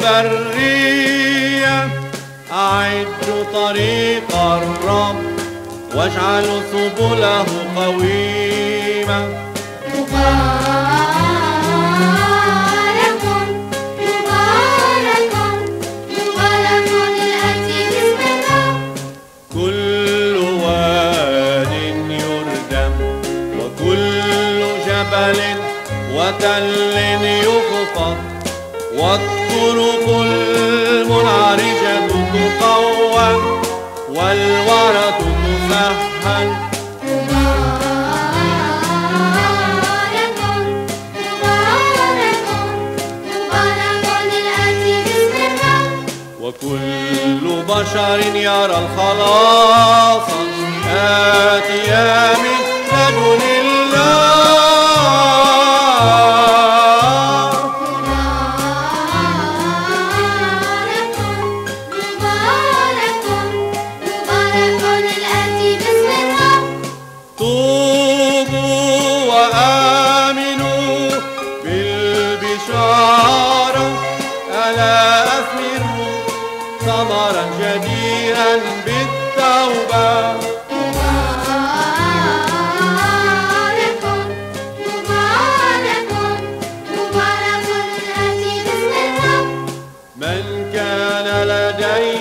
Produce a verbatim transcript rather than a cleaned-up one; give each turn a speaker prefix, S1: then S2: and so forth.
S1: البرية أعدوا طريق الرب واجعلوا سبله قويمة.
S2: مبارك مبارك مبارك الآتي باسم الرب.
S1: كل واد يردم وكل جبل وتل يخفض والطرق المنعرجة تقوم والورد تسهل.
S2: مبارك مبارك مبارك الآتي باسم الرب.
S1: وكل بشر يرى الخلاص آتيا من لدن الله. طوبوا وآمنوا بالبشارة ألا أثمروا ثمرا جديرا بالتوبة.
S2: مبارك مبارك مبارك الآتي باسم الرب.
S1: من كان لديه